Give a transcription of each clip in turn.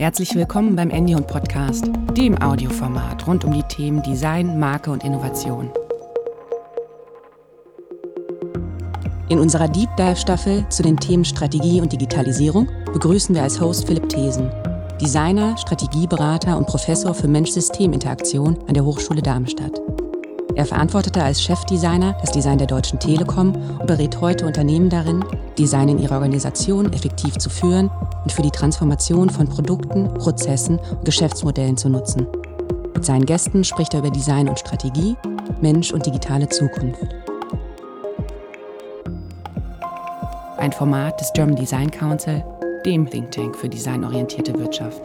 Herzlich willkommen beim Endion Podcast, dem Audioformat rund um die Themen Design, Marke und Innovation. In unserer Deep Dive Staffel zu den Themen Strategie und Digitalisierung begrüßen wir als Host Philipp Thesen, Designer, Strategieberater und Professor für Mensch-System-Interaktion an der Hochschule Darmstadt. Er verantwortete als Chefdesigner das Design der Deutschen Telekom und berät heute Unternehmen darin, Design in ihrer Organisation effektiv zu führen und für die Transformation von Produkten, Prozessen und Geschäftsmodellen zu nutzen. Mit seinen Gästen spricht er über Design und Strategie, Mensch und digitale Zukunft. Ein Format des German Design Council, dem Think Tank für designorientierte Wirtschaft.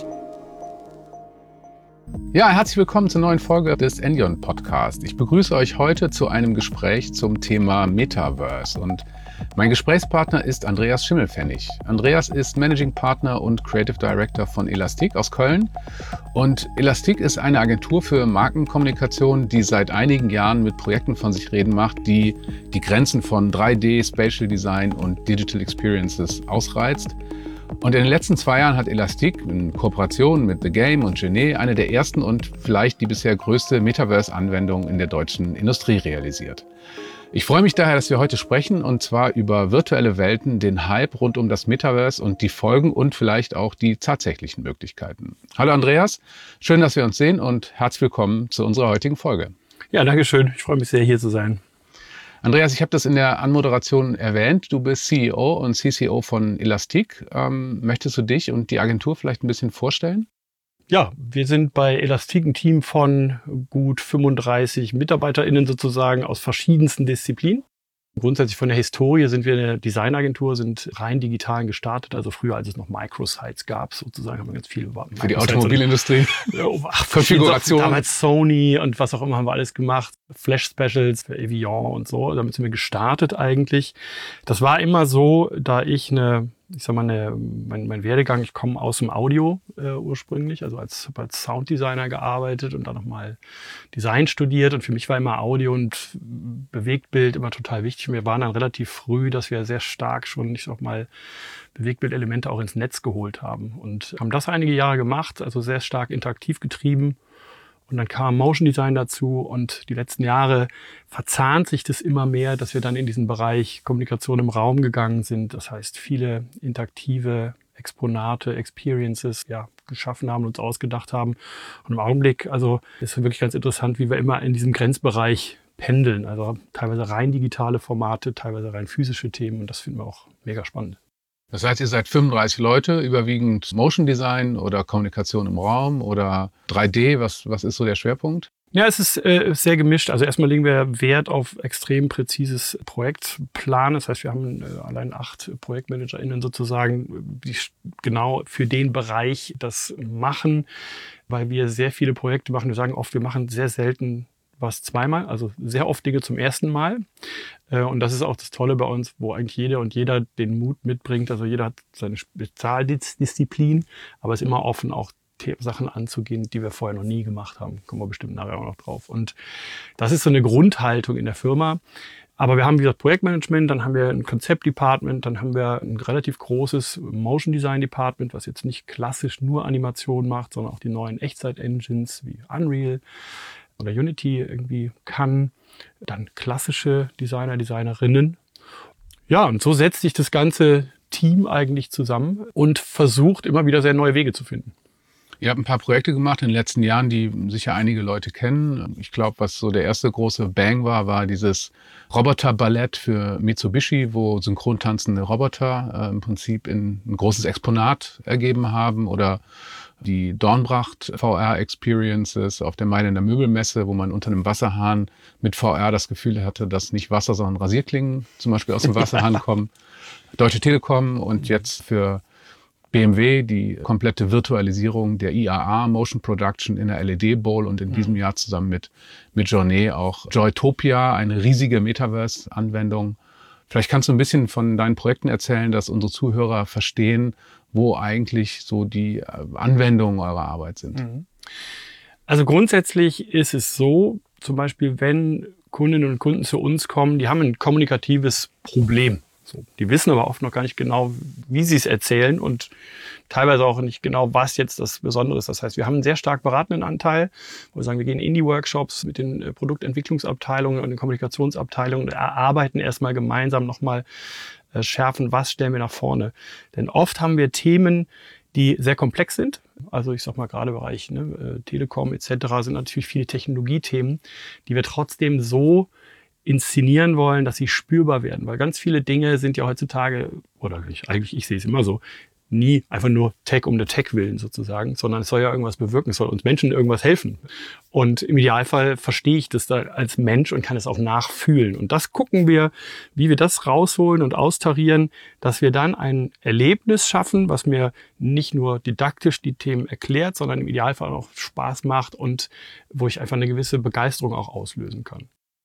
Ja, herzlich willkommen zur neuen Folge des Endion Podcast. Ich begrüße euch heute zu einem Gespräch zum Thema Metaverse und mein Gesprächspartner ist Andreas Schimmelpfennig. Andreas ist Managing Partner und Creative Director von Elastic aus Köln und Elastic ist eine Agentur für Markenkommunikation, die seit einigen Jahren mit Projekten von sich reden macht, die die Grenzen von 3D, Spatial Design und Digital Experiences ausreizt. Und in den letzten 2 Jahren hat Elastic in Kooperation mit The Game und Genet eine der ersten und vielleicht die bisher größte Metaverse-Anwendung in der deutschen Industrie realisiert. Ich freue mich daher, dass wir heute sprechen, und zwar über virtuelle Welten, den Hype rund um das Metaverse und die Folgen und vielleicht auch die tatsächlichen Möglichkeiten. Hallo Andreas, schön, dass wir uns sehen und herzlich willkommen zu unserer heutigen Folge. Ja, danke schön. Ich freue mich sehr, hier zu sein. Andreas, ich habe das in der Anmoderation erwähnt. Du bist CEO und CCO von Elastic. Möchtest du dich und die Agentur vielleicht ein bisschen vorstellen? Ja, wir sind bei Elastic ein Team von gut 35 MitarbeiterInnen sozusagen aus verschiedensten Disziplinen. Grundsätzlich von der Historie sind wir eine Designagentur, sind rein digital gestartet. Also früher, als es noch Microsites gab, sozusagen, haben wir ganz viel über für die Automobilindustrie. Konfiguration. Damals Sony und was auch immer haben wir alles gemacht. Flash-Specials für Evian und so. Damit sind wir gestartet eigentlich. Das war immer so, da ich mein Werdegang, ich komme aus dem Audio ursprünglich, also als Sounddesigner gearbeitet und dann nochmal Design studiert. Und für mich war immer Audio und Bewegtbild immer total wichtig. Und wir waren dann relativ früh, dass wir sehr stark schon, Bewegtbildelemente auch ins Netz geholt haben. Und haben das einige Jahre gemacht, also sehr stark interaktiv getrieben. Und dann kam Motion Design dazu und die letzten Jahre verzahnt sich das immer mehr, dass wir dann in diesen Bereich Kommunikation im Raum gegangen sind. Das heißt, viele interaktive Exponate, Experiences, geschaffen haben, uns ausgedacht haben. Und im Augenblick, also ist wirklich ganz interessant, wie wir immer in diesem Grenzbereich pendeln. Also teilweise rein digitale Formate, teilweise rein physische Themen und das finden wir auch mega spannend. Das heißt, ihr seid 35 Leute, überwiegend Motion Design oder Kommunikation im Raum oder 3D. Was ist so der Schwerpunkt? Ja, es ist sehr gemischt. Also erstmal legen wir Wert auf extrem präzises Projektplan. Das heißt, wir haben allein 8 ProjektmanagerInnen sozusagen, die genau für den Bereich das machen, weil wir sehr viele Projekte machen. Wir sagen oft, wir machen sehr selten was zweimal, also sehr oft Dinge zum ersten Mal. Und das ist auch das Tolle bei uns, wo eigentlich jeder den Mut mitbringt. Also jeder hat seine Spezialdisziplin, aber ist immer offen, auch Sachen anzugehen, die wir vorher noch nie gemacht haben. Kommen wir bestimmt nachher auch noch drauf. Und das ist so eine Grundhaltung in der Firma. Aber wir haben, wie gesagt, Projektmanagement, dann haben wir ein Konzeptdepartment, dann haben wir ein relativ großes Motion Design Department, was jetzt nicht klassisch nur Animation macht, sondern auch die neuen Echtzeit-Engines wie Unreal oder Unity irgendwie kann. Dann klassische Designer, Designerinnen. Ja, und so setzt sich das ganze Team eigentlich zusammen und versucht immer wieder sehr neue Wege zu finden. Ihr habt ein paar Projekte gemacht in den letzten Jahren, die sicher einige Leute kennen. Ich glaube, was so der erste große Bang war dieses Roboter-Ballett für Mitsubishi, wo synchron tanzende Roboter im Prinzip ein großes Exponat ergeben haben. Oder die Dornbracht VR-Experiences auf der Mailänder Möbelmesse, wo man unter einem Wasserhahn mit VR das Gefühl hatte, dass nicht Wasser, sondern Rasierklingen zum Beispiel aus dem Wasserhahn kommen. Deutsche Telekom und jetzt für BMW die komplette Virtualisierung der IAA Motion Production in der LED Bowl und in diesem Jahr zusammen mit Genet auch Joytopia, eine riesige Metaverse-Anwendung. Vielleicht kannst du ein bisschen von deinen Projekten erzählen, dass unsere Zuhörer verstehen, wo eigentlich so die Anwendungen eurer Arbeit sind. Also grundsätzlich ist es so, zum Beispiel, wenn Kundinnen und Kunden zu uns kommen, die haben ein kommunikatives Problem. So. Die wissen aber oft noch gar nicht genau, wie sie es erzählen und teilweise auch nicht genau, was jetzt das Besondere ist. Das heißt, wir haben einen sehr stark beratenden Anteil, wo wir sagen, wir gehen in die Workshops mit den Produktentwicklungsabteilungen und den Kommunikationsabteilungen und erarbeiten erstmal gemeinsam nochmal schärfen, was stellen wir nach vorne. Denn oft haben wir Themen, die sehr komplex sind. Also ich sag mal gerade Bereich Telekom etc. sind natürlich viele Technologiethemen, die wir trotzdem so inszenieren wollen, dass sie spürbar werden. Weil ganz viele Dinge sind ja heutzutage, oder eigentlich ich sehe es immer so, nie einfach nur Tech um der Tech willen sozusagen, sondern es soll ja irgendwas bewirken, es soll uns Menschen irgendwas helfen. Und im Idealfall verstehe ich das da als Mensch und kann es auch nachfühlen. Und das gucken wir, wie wir das rausholen und austarieren, dass wir dann ein Erlebnis schaffen, was mir nicht nur didaktisch die Themen erklärt, sondern im Idealfall auch Spaß macht und wo ich einfach eine gewisse Begeisterung auch auslösen kann.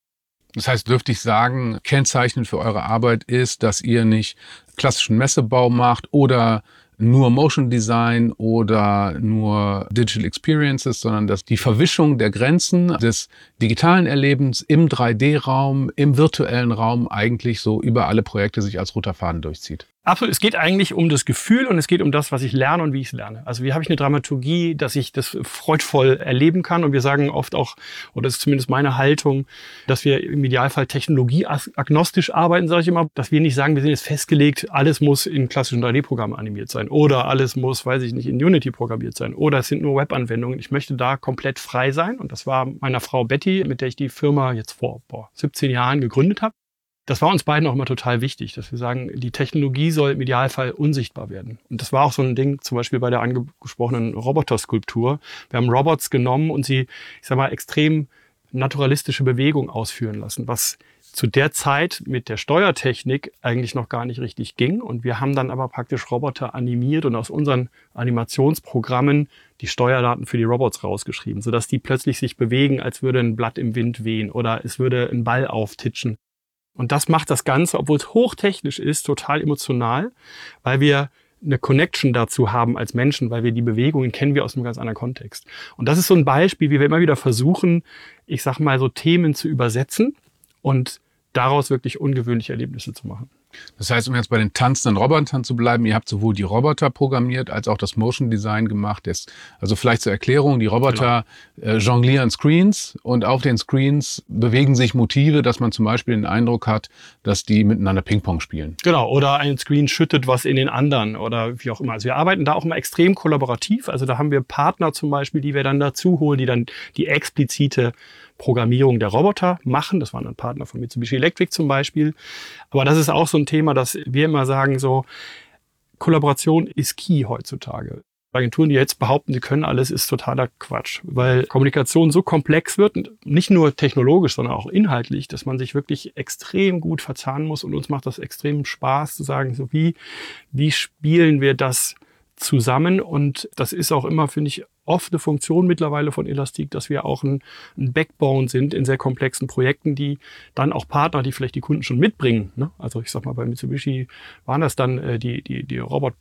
Das heißt, dürfte ich sagen, kennzeichnend für eure Arbeit ist, dass ihr nicht klassischen Messebau macht oder nur Motion Design oder nur Digital Experiences, sondern dass die Verwischung der Grenzen des digitalen Erlebens im 3D-Raum, im virtuellen Raum eigentlich so über alle Projekte sich als roter Faden durchzieht. Absolut. Es geht eigentlich um das Gefühl und es geht um das, was ich lerne und wie ich es lerne. Also wie habe ich eine Dramaturgie, dass ich das freudvoll erleben kann. Und wir sagen oft auch, oder das ist zumindest meine Haltung, dass wir im Idealfall technologieagnostisch arbeiten, sage ich immer. Dass wir nicht sagen, wir sind jetzt festgelegt, alles muss in klassischen 3D-Programmen animiert sein. Oder alles muss, weiß ich nicht, in Unity programmiert sein. Oder es sind nur Webanwendungen. Ich möchte da komplett frei sein. Und das war meiner Frau Betty, mit der ich die Firma jetzt vor 17 Jahren gegründet habe. Das war uns beiden auch immer total wichtig, dass wir sagen, die Technologie soll im Idealfall unsichtbar werden. Und das war auch so ein Ding, zum Beispiel bei der angesprochenen Roboterskulptur. Wir haben Robots genommen und sie, ich sag mal, extrem naturalistische Bewegung ausführen lassen, was zu der Zeit mit der Steuertechnik eigentlich noch gar nicht richtig ging. Und wir haben dann aber praktisch Roboter animiert und aus unseren Animationsprogrammen die Steuerdaten für die Robots rausgeschrieben, sodass die plötzlich sich bewegen, als würde ein Blatt im Wind wehen oder es würde ein Ball auftitschen. Und das macht das Ganze, obwohl es hochtechnisch ist, total emotional, weil wir eine Connection dazu haben als Menschen, weil wir die Bewegungen kennen wir aus einem ganz anderen Kontext. Und das ist so ein Beispiel, wie wir immer wieder versuchen, ich sag mal so Themen zu übersetzen und daraus wirklich ungewöhnliche Erlebnisse zu machen. Das heißt, um jetzt bei den tanzenden Robotern zu bleiben, ihr habt sowohl die Roboter programmiert als auch das Motion Design gemacht. Also vielleicht zur Erklärung, die Roboter jonglieren Screens und auf den Screens bewegen sich Motive, dass man zum Beispiel den Eindruck hat, dass die miteinander Ping-Pong spielen. Genau, oder ein Screen schüttet was in den anderen oder wie auch immer. Also wir arbeiten da auch immer extrem kollaborativ. Also da haben wir Partner zum Beispiel, die wir dann dazu holen, die dann die explizite Programmierung der Roboter machen. Das waren dann Partner von Mitsubishi Electric zum Beispiel. Aber das ist auch so ein Thema, dass wir immer sagen, so Kollaboration ist key heutzutage. Agenturen, die jetzt behaupten, sie können alles, ist totaler Quatsch, weil Kommunikation so komplex wird, nicht nur technologisch, sondern auch inhaltlich, dass man sich wirklich extrem gut verzahnen muss. Und uns macht das extrem Spaß zu sagen, so wie spielen wir das zusammen? Und das ist auch immer, finde ich, oft eine Funktion mittlerweile von Elastic, dass wir auch ein Backbone sind in sehr komplexen Projekten, die dann auch Partner, die vielleicht die Kunden schon mitbringen, ne? Also ich sag mal, bei Mitsubishi waren das dann die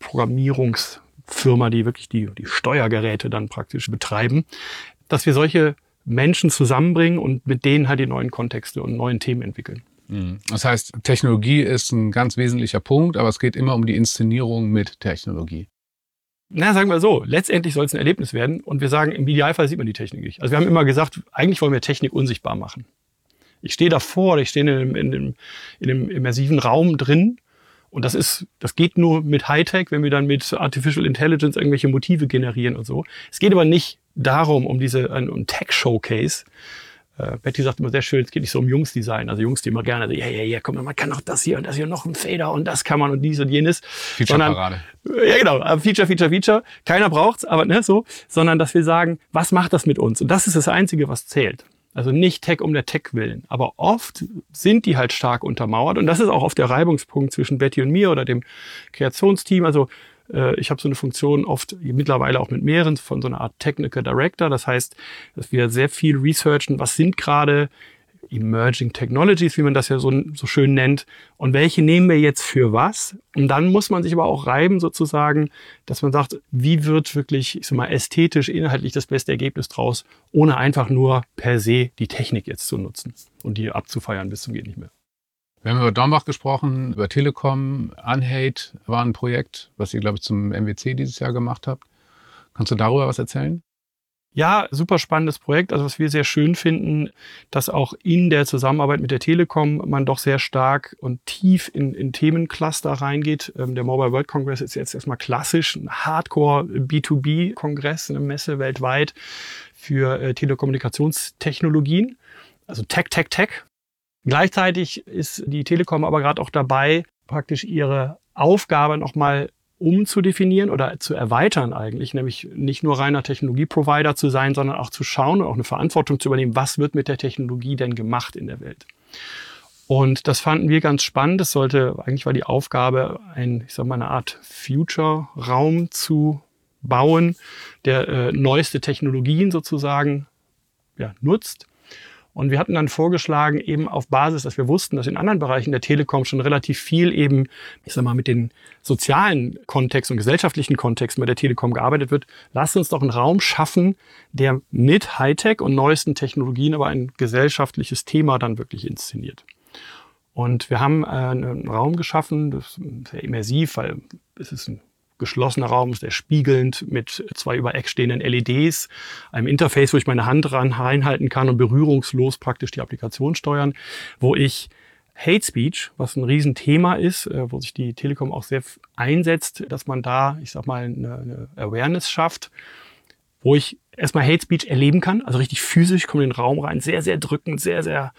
Robotprogrammierungsfirma, die wirklich die Steuergeräte dann praktisch betreiben, dass wir solche Menschen zusammenbringen und mit denen halt die neuen Kontexte und neuen Themen entwickeln. Das heißt, Technologie ist ein ganz wesentlicher Punkt, aber es geht immer um die Inszenierung mit Technologie. Na, sagen wir so, letztendlich soll es ein Erlebnis werden und wir sagen, im Idealfall sieht man die Technik nicht. Also wir haben immer gesagt, eigentlich wollen wir Technik unsichtbar machen. Ich stehe davor, ich stehe in einem immersiven Raum drin und das geht nur mit Hightech, wenn wir dann mit Artificial Intelligence irgendwelche Motive generieren und so. Es geht aber nicht darum, um ein Tech-Showcase. Betty sagt immer sehr schön, es geht nicht so um Jungsdesign. Also Jungs, die immer gerne so, ja, komm, man kann auch das hier und das hier noch ein Fader und das kann man und dies und jenes. Feature-Parade. Ja, genau. Feature. Keiner braucht's, aber ne, so. Sondern, dass wir sagen, was macht das mit uns? Und das ist das Einzige, was zählt. Also nicht Tech um der Tech willen. Aber oft sind die halt stark untermauert. Und das ist auch oft der Reibungspunkt zwischen Betty und mir oder dem Kreationsteam. Also ich habe so eine Funktion oft mittlerweile auch mit mehreren von so einer Art Technical Director. Das heißt, dass wir sehr viel researchen, was sind gerade Emerging Technologies, wie man das ja so schön nennt, und welche nehmen wir jetzt für was? Und dann muss man sich aber auch reiben sozusagen, dass man sagt, wie wird wirklich, ich sag mal, ästhetisch, inhaltlich das beste Ergebnis draus, ohne einfach nur per se die Technik jetzt zu nutzen und die abzufeiern bis zum geht nicht mehr. Wir haben über Dornbach gesprochen, über Telekom. Unhate war ein Projekt, was ihr, glaube ich, zum MWC dieses Jahr gemacht habt. Kannst du darüber was erzählen? Ja, super spannendes Projekt. Also was wir sehr schön finden, dass auch in der Zusammenarbeit mit der Telekom man doch sehr stark und tief in Themencluster reingeht. Der Mobile World Congress ist jetzt erstmal klassisch ein Hardcore B2B-Kongress, eine Messe weltweit für Telekommunikationstechnologien, also Tech. Gleichzeitig ist die Telekom aber gerade auch dabei, praktisch ihre Aufgabe nochmal umzudefinieren oder zu erweitern eigentlich, nämlich nicht nur reiner Technologieprovider zu sein, sondern auch zu schauen und auch eine Verantwortung zu übernehmen, was wird mit der Technologie denn gemacht in der Welt. Und das fanden wir ganz spannend. Eigentlich war die Aufgabe, eine Art Future-Raum zu bauen, der neueste Technologien sozusagen nutzt. Und wir hatten dann vorgeschlagen, eben auf Basis, dass wir wussten, dass in anderen Bereichen der Telekom schon relativ viel eben, mit den sozialen Kontexten und gesellschaftlichen Kontexten bei der Telekom gearbeitet wird. Lasst uns doch einen Raum schaffen, der mit Hightech und neuesten Technologien aber ein gesellschaftliches Thema dann wirklich inszeniert. Und wir haben einen Raum geschaffen, das ist sehr immersiv, weil es ist ein geschlossener Raum, ist der spiegelnd mit 2 über Eck stehenden LEDs, einem Interface, wo ich meine Hand reinhalten kann und berührungslos praktisch die Applikation steuern, wo ich Hate Speech, was ein Riesenthema ist, wo sich die Telekom auch sehr einsetzt, dass man da, eine Awareness schafft, wo ich erstmal Hate Speech erleben kann, also richtig physisch, komme in den Raum rein, sehr, sehr drückend, sehr, sehr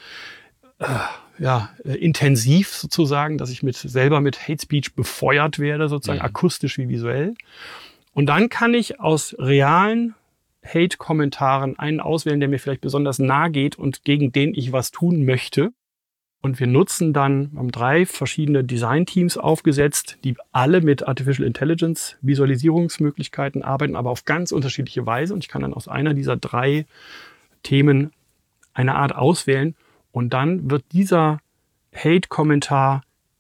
intensiv sozusagen, dass ich selber mit Hate Speech befeuert werde, sozusagen akustisch wie visuell. Und dann kann ich aus realen Hate-Kommentaren einen auswählen, der mir vielleicht besonders nahe geht und gegen den ich was tun möchte. Und wir haben 3 verschiedene Design-Teams aufgesetzt, die alle mit Artificial Intelligence Visualisierungsmöglichkeiten arbeiten, aber auf ganz unterschiedliche Weise. Und ich kann dann aus einer dieser 3 Themen eine Art auswählen. Und dann wird dieser Hate-Kommentar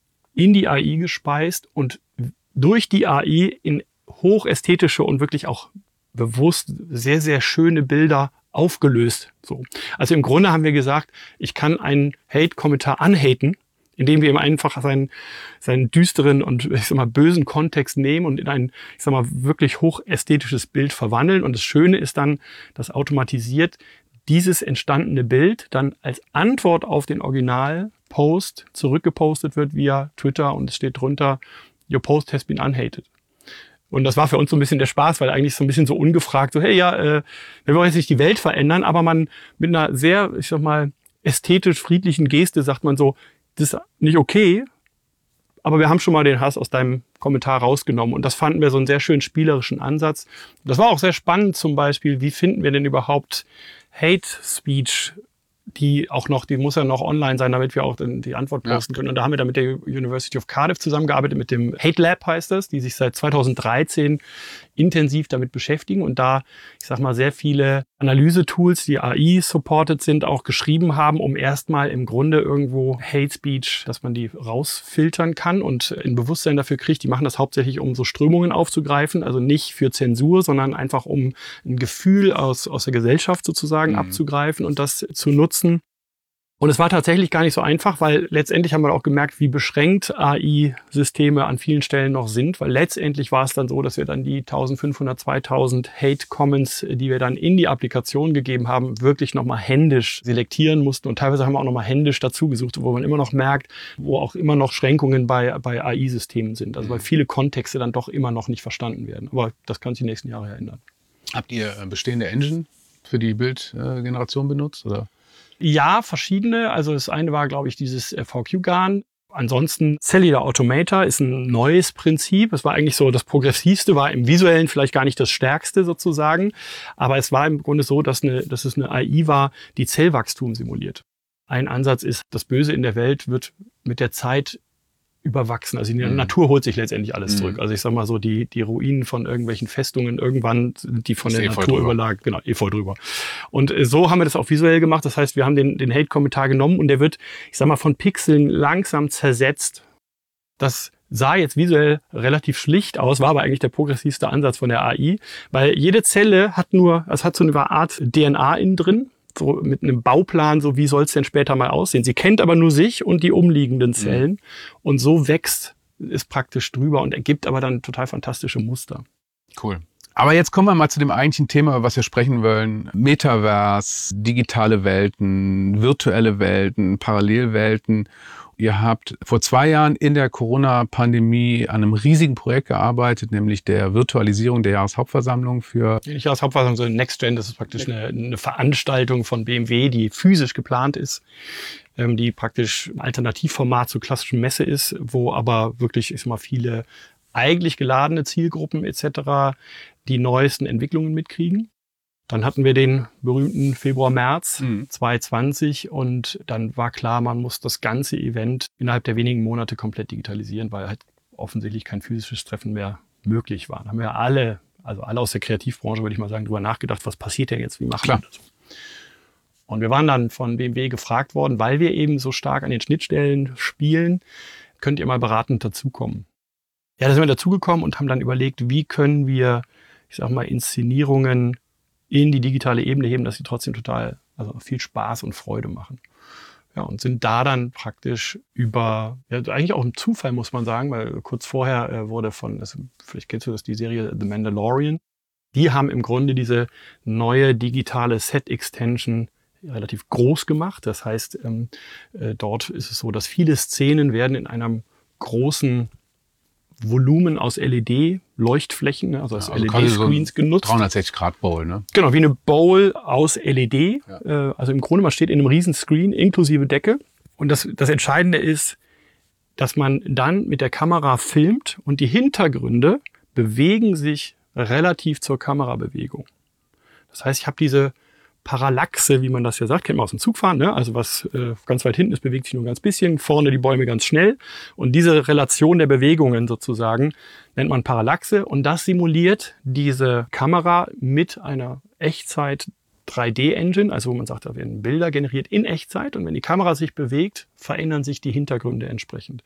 in die AI gespeist und durch die AI in hochästhetische und wirklich auch bewusst sehr, sehr schöne Bilder aufgelöst. So. Also im Grunde haben wir gesagt, ich kann einen Hate-Kommentar unhaten, indem wir ihm einfach seinen düsteren und bösen Kontext nehmen und in ein wirklich hochästhetisches Bild verwandeln. Und das Schöne ist dann, dass automatisiert dieses entstandene Bild dann als Antwort auf den Original-Post zurückgepostet wird via Twitter und es steht drunter, your post has been unhated. Und das war für uns so ein bisschen der Spaß, weil eigentlich so ein bisschen so ungefragt, wir wollen jetzt nicht die Welt verändern, aber man mit einer sehr, ästhetisch friedlichen Geste sagt man so, das ist nicht okay, aber wir haben schon mal den Hass aus deinem Kommentar rausgenommen. Und das fanden wir so einen sehr schönen spielerischen Ansatz. Das war auch sehr spannend zum Beispiel, wie finden wir denn überhaupt Hate Speech, die muss ja noch online sein, damit wir auch die Antwort posten können. Und da haben wir dann mit der University of Cardiff zusammengearbeitet, mit dem Hate Lab heißt das, die sich seit 2013 intensiv damit beschäftigen und da, sehr viele Analyse-Tools, die AI-supported sind, auch geschrieben haben, um erstmal im Grunde irgendwo Hate Speech, dass man die rausfiltern kann und ein Bewusstsein dafür kriegt. Die machen das hauptsächlich, um so Strömungen aufzugreifen, also nicht für Zensur, sondern einfach um ein Gefühl aus der Gesellschaft sozusagen abzugreifen und das zu nutzen. Und es war tatsächlich gar nicht so einfach, weil letztendlich haben wir auch gemerkt, wie beschränkt AI-Systeme an vielen Stellen noch sind, weil letztendlich war es dann so, dass wir dann die 1500, 2000 Hate-Comments, die wir dann in die Applikation gegeben haben, wirklich nochmal händisch selektieren mussten und teilweise haben wir auch nochmal händisch dazu gesucht, wo man immer noch merkt, wo auch immer noch Schränkungen bei AI-Systemen sind, also weil viele Kontexte dann doch immer noch nicht verstanden werden. Aber das kann sich die nächsten Jahre ändern. Habt ihr bestehende Engine für die Bildgeneration benutzt, oder? Ja, verschiedene. Also das eine war, glaube ich, dieses VQ-GAN. Ansonsten Cellular Automator ist ein neues Prinzip. Es war eigentlich so, das Progressivste war im Visuellen vielleicht gar nicht das Stärkste sozusagen. Aber es war im Grunde so, dass es eine AI war, die Zellwachstum simuliert. Ein Ansatz ist, das Böse in der Welt wird mit der Zeit überwachsen. Also die Natur holt sich letztendlich alles zurück. Also ich sag mal so, die Ruinen von irgendwelchen Festungen, irgendwann sind die von der Natur überlagert. Genau, voll drüber. Und so haben wir das auch visuell gemacht. Das heißt, wir haben den Hate-Kommentar genommen und der wird, von Pixeln langsam zersetzt. Das sah jetzt visuell relativ schlicht aus, war aber eigentlich der progressivste Ansatz von der AI, weil jede Zelle hat so eine Art DNA innen drin. so mit einem Bauplan, so wie soll es denn später mal aussehen. Sie kennt aber nur sich und die umliegenden Zellen und so wächst es praktisch drüber und ergibt aber dann total fantastische Muster. Cool. Aber jetzt kommen wir mal zu dem eigentlichen Thema, über was wir sprechen wollen. Metaverse, digitale Welten, virtuelle Welten, Parallelwelten. Ihr habt vor 2 Jahren in der Corona-Pandemie an einem riesigen Projekt gearbeitet, nämlich der Virtualisierung der Jahreshauptversammlung für... Nicht Jahreshauptversammlung, sondern Next Gen, das ist praktisch eine Veranstaltung von BMW, die physisch geplant ist, die praktisch ein Alternativformat zur klassischen Messe ist, wo aber wirklich, ich sag mal, viele eigentlich geladene Zielgruppen etc. die neuesten Entwicklungen mitkriegen. Dann hatten wir den berühmten Februar-März 2020 und dann war klar, man muss das ganze Event innerhalb der wenigen Monate komplett digitalisieren, weil halt offensichtlich kein physisches Treffen mehr möglich war. Da haben wir alle aus der Kreativbranche, würde ich mal sagen, drüber nachgedacht, was passiert denn jetzt, wie machen wir das? Und wir waren dann von BMW gefragt worden, weil wir eben so stark an den Schnittstellen spielen, könnt ihr mal beratend dazukommen. Ja, da sind wir dazugekommen und haben dann überlegt, wie können wir, ich sag mal, Inszenierungen in die digitale Ebene heben, dass sie trotzdem viel Spaß und Freude machen. Ja, und sind da dann praktisch über, eigentlich auch ein Zufall, muss man sagen, weil kurz vorher wurde vielleicht kennst du das, die Serie The Mandalorian. Die haben im Grunde diese neue digitale Set-Extension relativ groß gemacht. Das heißt, dort ist es so, dass viele Szenen werden in einem großen Volumen aus LED-Leuchtflächen, also aus LED-Screens so genutzt. 360-Grad-Bowl, ne? Genau, wie eine Bowl aus LED. Ja. Also im Grunde, man steht in einem riesen Screen inklusive Decke. Und das Entscheidende ist, dass man dann mit der Kamera filmt und die Hintergründe bewegen sich relativ zur Kamerabewegung. Das heißt, ich habe diese Parallaxe, wie man das ja sagt, kennt man aus dem Zugfahren, ne? Also was ganz weit hinten ist, bewegt sich nur ein ganz bisschen, vorne die Bäume ganz schnell. Und diese Relation der Bewegungen sozusagen nennt man Parallaxe. Und das simuliert diese Kamera mit einer Echtzeit 3D-Engine, also wo man sagt, da werden Bilder generiert in Echtzeit. Und wenn die Kamera sich bewegt, verändern sich die Hintergründe entsprechend.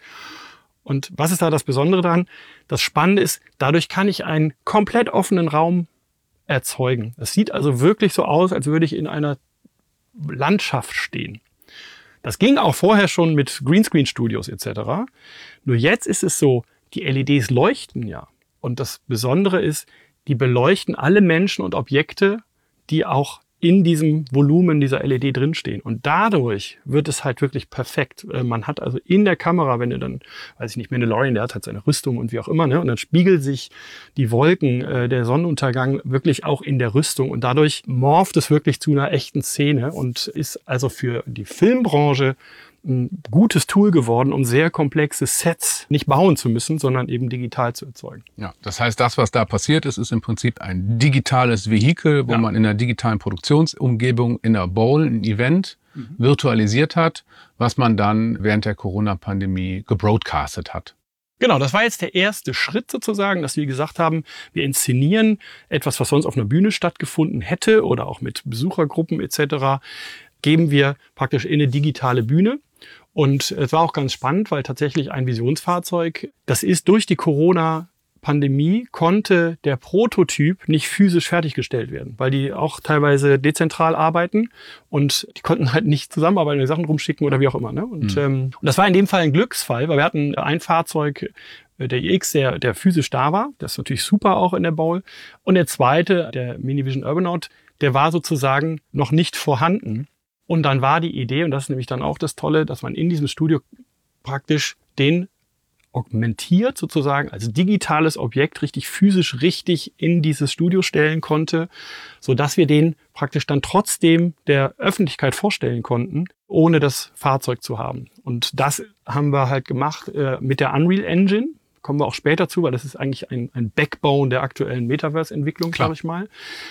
Und was ist da das Besondere dran? Das Spannende ist, dadurch kann ich einen komplett offenen Raum erzeugen. Es sieht also wirklich so aus, als würde ich in einer Landschaft stehen. Das ging auch vorher schon mit Greenscreen-Studios etc. Nur jetzt ist es so, die LEDs leuchten ja. Und das Besondere ist, die beleuchten alle Menschen und Objekte, die auch in diesem Volumen dieser LED drinstehen. Und dadurch wird es halt wirklich perfekt. Man hat also in der Kamera, wenn du dann, weiß ich nicht, Mandalorian, der hat halt seine Rüstung und wie auch immer, ne? Und dann spiegeln sich die Wolken, der Sonnenuntergang wirklich auch in der Rüstung. Und dadurch morpht es wirklich zu einer echten Szene und ist also für die Filmbranche ein gutes Tool geworden, um sehr komplexe Sets nicht bauen zu müssen, sondern eben digital zu erzeugen. Ja, das heißt, das, was da passiert ist, ist im Prinzip ein digitales Vehikel, wo man in einer digitalen Produktionsumgebung in der Bowl ein Event virtualisiert hat, was man dann während der Corona-Pandemie gebroadcastet hat. Genau, das war jetzt der erste Schritt sozusagen, dass wir gesagt haben, wir inszenieren etwas, was sonst auf einer Bühne stattgefunden hätte oder auch mit Besuchergruppen etc., geben wir praktisch in eine digitale Bühne. Und es war auch ganz spannend, weil tatsächlich ein Visionsfahrzeug, das ist durch die Corona-Pandemie, konnte der Prototyp nicht physisch fertiggestellt werden, weil die auch teilweise dezentral arbeiten und die konnten halt nicht zusammenarbeiten, die Sachen rumschicken oder wie auch immer. Ne? Und das war in dem Fall ein Glücksfall, weil wir hatten ein Fahrzeug, der iX, der physisch da war. Das ist natürlich super auch in der Bowl. Und der zweite, der Minivision Urbanaut, der war sozusagen noch nicht vorhanden. Und dann war die Idee, und das ist nämlich dann auch das Tolle, dass man in diesem Studio praktisch den augmentiert sozusagen als digitales Objekt richtig physisch richtig in dieses Studio stellen konnte, so dass wir den praktisch dann trotzdem der Öffentlichkeit vorstellen konnten, ohne das Fahrzeug zu haben. Und das haben wir halt gemacht mit der Unreal Engine. Kommen wir auch später zu, weil das ist eigentlich ein Backbone der aktuellen Metaverse-Entwicklung, sage ich mal,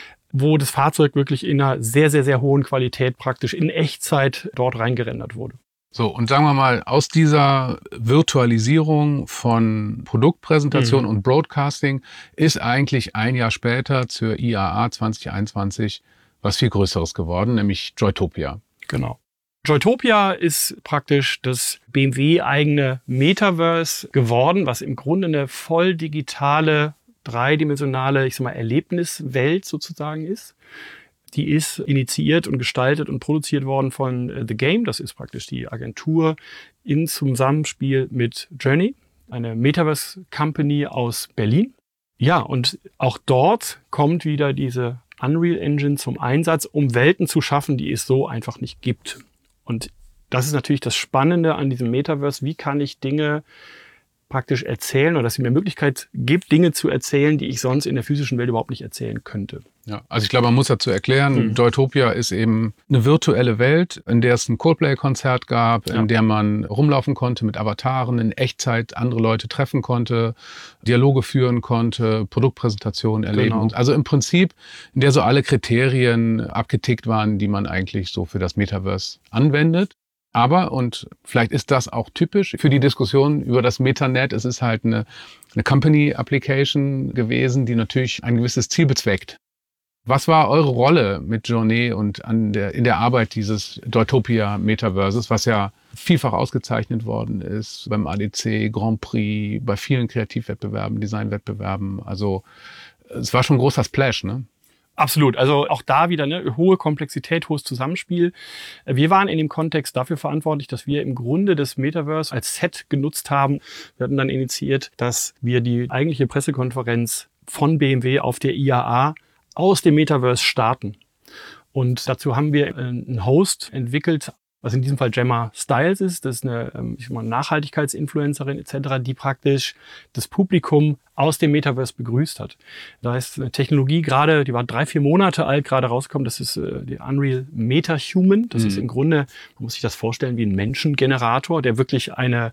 wo das Fahrzeug wirklich in einer sehr, sehr, sehr hohen Qualität praktisch in Echtzeit dort reingerendert wurde. So, und sagen wir mal, aus dieser Virtualisierung von Produktpräsentation und Broadcasting ist eigentlich ein Jahr später zur IAA 2021 was viel Größeres geworden, nämlich Joytopia. Genau. Joytopia ist praktisch das BMW-eigene Metaverse geworden, was im Grunde eine voll digitale, dreidimensionale, ich sag mal, Erlebniswelt sozusagen ist. Die ist initiiert und gestaltet und produziert worden von The Game. Das ist praktisch die Agentur in Zusammenspiel mit Journey, eine Metaverse-Company aus Berlin. Ja, und auch dort kommt wieder diese Unreal Engine zum Einsatz, um Welten zu schaffen, die es so einfach nicht gibt. Und das ist natürlich das Spannende an diesem Metaverse. Wie kann ich Dinge praktisch erzählen oder dass sie mir Möglichkeit gibt, Dinge zu erzählen, die ich sonst in der physischen Welt überhaupt nicht erzählen könnte. Ja, also ich glaube, man muss dazu erklären, Joytopia ist eben eine virtuelle Welt, in der es ein Coldplay-Konzert gab, in der man rumlaufen konnte mit Avataren, in Echtzeit andere Leute treffen konnte, Dialoge führen konnte, Produktpräsentationen erleben. Genau. Also im Prinzip, in der so alle Kriterien abgetickt waren, die man eigentlich so für das Metaverse anwendet. Aber, und vielleicht ist das auch typisch für die Diskussion über das Metanet, es ist halt eine Company-Application gewesen, die natürlich ein gewisses Ziel bezweckt. Was war eure Rolle mit Journey und in der Arbeit dieses Joytopia Metaverses, was ja vielfach ausgezeichnet worden ist beim ADC, Grand Prix, bei vielen Kreativwettbewerben, Designwettbewerben. Also es war schon ein großer Splash, ne? Absolut. Also auch da wieder eine hohe Komplexität, hohes Zusammenspiel. Wir waren in dem Kontext dafür verantwortlich, dass wir im Grunde das Metaverse als Set genutzt haben. Wir hatten dann initiiert, dass wir die eigentliche Pressekonferenz von BMW auf der IAA aus dem Metaverse starten. Und dazu haben wir einen Host entwickelt, was in diesem Fall Gemma Styles ist. Das ist eine Nachhaltigkeitsinfluencerin etc., die praktisch das Publikum aus dem Metaverse begrüßt hat. Da ist eine Technologie gerade, die war 3-4 Monate alt, gerade rausgekommen. Das ist die Unreal MetaHuman. Das ist im Grunde, man muss sich das vorstellen, wie ein Menschengenerator, der wirklich eine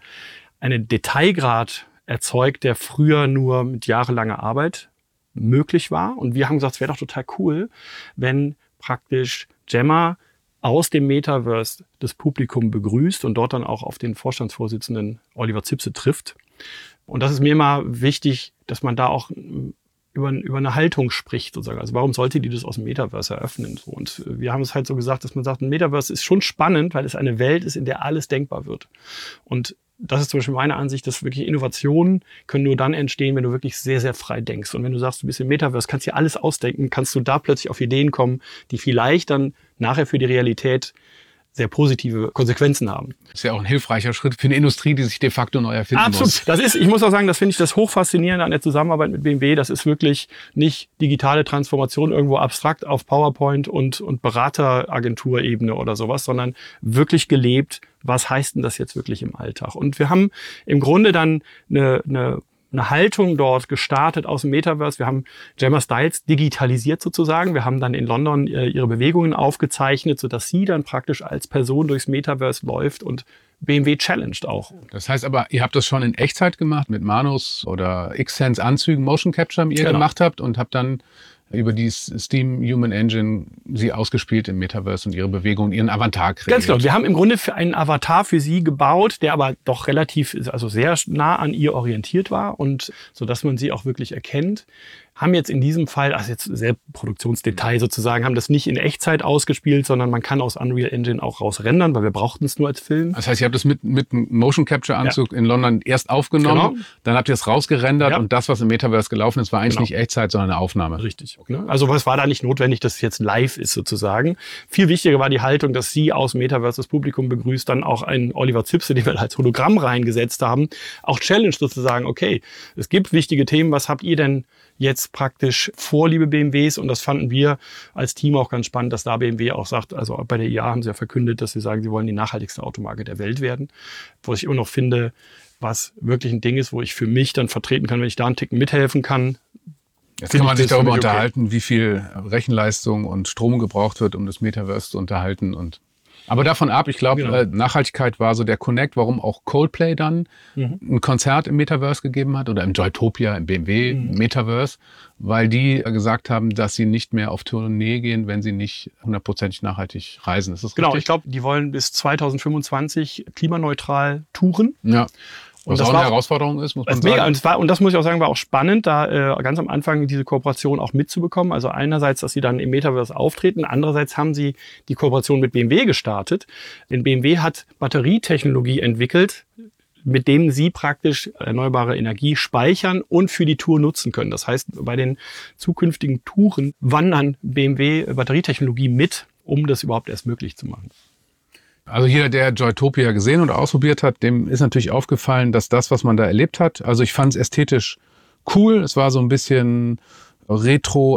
Detailgrad erzeugt, der früher nur mit jahrelanger Arbeit möglich war. Und wir haben gesagt, es wäre doch total cool, wenn praktisch Gemma aus dem Metaverse das Publikum begrüßt und dort dann auch auf den Vorstandsvorsitzenden Oliver Zipse trifft. Und das ist mir immer wichtig, dass man da auch über eine Haltung spricht, sozusagen. Also warum sollte die das aus dem Metaverse eröffnen? Und wir haben es halt so gesagt, dass man sagt, ein Metaverse ist schon spannend, weil es eine Welt ist, in der alles denkbar wird. Und das ist zum Beispiel meine Ansicht, dass wirklich Innovationen können nur dann entstehen, wenn du wirklich sehr, sehr frei denkst. Und wenn du sagst, du bist im Metaverse, kannst dir alles ausdenken, kannst du da plötzlich auf Ideen kommen, die vielleicht dann nachher für die Realität sehr positive Konsequenzen haben. Das ist ja auch ein hilfreicher Schritt für eine Industrie, die sich de facto neu erfinden muss. Absolut. Ich muss auch sagen, das finde ich das hochfaszinierende an der Zusammenarbeit mit BMW. Das ist wirklich nicht digitale Transformation irgendwo abstrakt auf PowerPoint und Berateragenturebene oder sowas, sondern wirklich gelebt. Was heißt denn das jetzt wirklich im Alltag? Und wir haben im Grunde dann eine Haltung dort gestartet aus dem Metaverse. Wir haben Gemma Styles digitalisiert sozusagen. Wir haben dann in London ihre Bewegungen aufgezeichnet, sodass sie dann praktisch als Person durchs Metaverse läuft und BMW challenged auch. Das heißt aber, ihr habt das schon in Echtzeit gemacht mit Manus oder Xsense Anzügen, Motion Capture, die ihr gemacht habt und habt dann über die Steam Human Engine sie ausgespielt im Metaverse und ihre Bewegungen, ihren Avatar kreiert. Ganz genau. Wir haben im Grunde einen Avatar für sie gebaut, der aber doch relativ, also sehr nah an ihr orientiert war und so, dass man sie auch wirklich erkennt. Haben jetzt in diesem Fall, also jetzt sehr Produktionsdetail sozusagen, haben das nicht in Echtzeit ausgespielt, sondern man kann aus Unreal Engine auch rausrendern, weil wir brauchten es nur als Film. Das heißt, ihr habt das mit einem Motion Capture Anzug in London erst aufgenommen, dann habt ihr es rausgerendert und das, was im Metaverse gelaufen ist, war eigentlich nicht Echtzeit, sondern eine Aufnahme. Richtig. Okay. Also es war da nicht notwendig, dass es jetzt live ist sozusagen. Viel wichtiger war die Haltung, dass sie aus dem Metaverse das Publikum begrüßt, dann auch einen Oliver Zipse, den wir als Hologramm reingesetzt haben, auch challenge sozusagen, okay, es gibt wichtige Themen, was habt ihr denn jetzt praktisch vor, liebe BMWs, und das fanden wir als Team auch ganz spannend, dass da BMW auch sagt, also bei der IA haben sie ja verkündet, dass sie sagen, sie wollen die nachhaltigste Automarke der Welt werden, wo ich immer noch finde, was wirklich ein Ding ist, wo ich für mich dann vertreten kann, wenn ich da einen Ticken mithelfen kann. Jetzt kann man sich darüber unterhalten, wie viel Rechenleistung und Strom gebraucht wird, um das Metaverse zu unterhalten. Aber davon ab, ich glaube, Nachhaltigkeit war so der Connect, warum auch Coldplay dann ein Konzert im Metaverse gegeben hat oder im Joytopia, im BMW Metaverse, weil die gesagt haben, dass sie nicht mehr auf Tournee gehen, wenn sie nicht 100% nachhaltig reisen. Ist das richtig? Genau, ich glaube, die wollen bis 2025 klimaneutral touren. Ja. Was auch eine Herausforderung ist, muss man sagen. Mega. Und das muss ich auch sagen, war auch spannend, da ganz am Anfang diese Kooperation auch mitzubekommen. Also einerseits, dass sie dann im Metaverse auftreten, andererseits haben sie die Kooperation mit BMW gestartet. Denn BMW hat Batterietechnologie entwickelt, mit denen Sie praktisch erneuerbare Energie speichern und für die Tour nutzen können. Das heißt, bei den zukünftigen Touren wandern BMW Batterietechnologie mit, um das überhaupt erst möglich zu machen. Also jeder, der Joytopia gesehen oder ausprobiert hat, dem ist natürlich aufgefallen, dass das, was man da erlebt hat, also ich fand es ästhetisch cool. Es war so ein bisschen Retro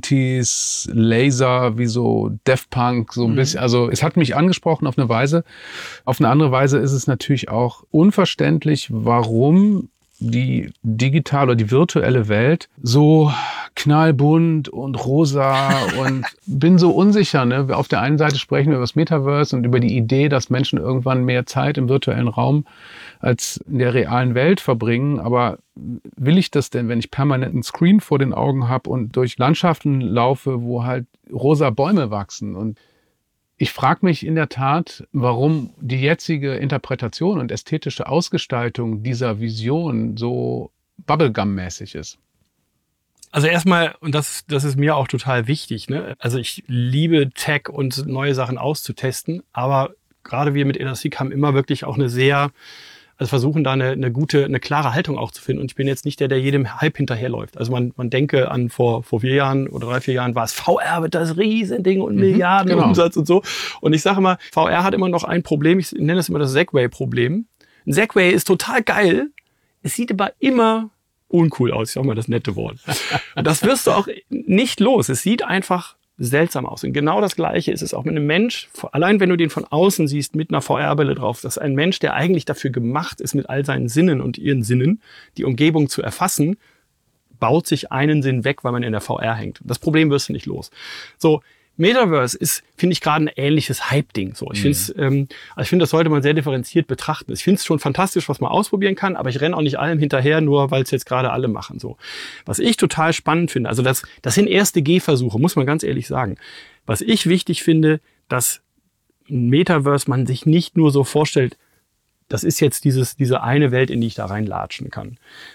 80s, Laser, wie so Daft Punk, so ein bisschen. Also es hat mich angesprochen auf eine Weise. Auf eine andere Weise ist es natürlich auch unverständlich, warum die digitale oder die virtuelle Welt so knallbunt und rosa und bin so unsicher. Ne? Auf der einen Seite sprechen wir über das Metaverse und über die Idee, dass Menschen irgendwann mehr Zeit im virtuellen Raum als in der realen Welt verbringen. Aber will ich das denn, wenn ich permanent einen Screen vor den Augen habe und durch Landschaften laufe, wo halt rosa Bäume wachsen? Und ich frage mich in der Tat, warum die jetzige Interpretation und ästhetische Ausgestaltung dieser Vision so Bubblegum-mäßig ist. Also erstmal, und das ist mir auch total wichtig, ne? Also ich liebe Tech und neue Sachen auszutesten, aber gerade wir mit Elastic haben immer wirklich auch versuchen da eine klare Haltung auch zu finden. Und ich bin jetzt nicht der jedem Hype hinterherläuft. Also man denke an vor 4 Jahren oder 3-4 Jahren war es VR wird das Riesending und Milliarden Umsatz und so. Und ich sage immer, VR hat immer noch ein Problem. Ich nenne es immer das Segway-Problem. Ein Segway ist total geil. Es sieht aber immer uncool aus. Ich sag mal das nette Wort. Und das wirst du auch nicht los. Es sieht einfach seltsam aus. Und genau das Gleiche ist es auch mit einem Mensch. Allein wenn du den von außen siehst mit einer VR-Brille drauf, das ist ein Mensch, der eigentlich dafür gemacht ist, mit all seinen Sinnen und ihren Sinnen die Umgebung zu erfassen, baut sich einen Sinn weg, weil man in der VR hängt. Das Problem wirst du nicht los. So, Metaverse ist, finde ich, gerade ein ähnliches Hype-Ding. So, ich finde, das sollte man sehr differenziert betrachten. Ich finde es schon fantastisch, was man ausprobieren kann, aber ich renne auch nicht allem hinterher, nur weil es jetzt gerade alle machen. So, was ich total spannend finde, also das sind erste Gehversuche, muss man ganz ehrlich sagen. Was ich wichtig finde, dass ein Metaverse man sich nicht nur so vorstellt, das ist jetzt diese eine Welt, in die ich da reinlatschen kann.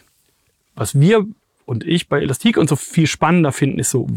Was wir und ich bei Elastic und so viel spannender finden, ist so,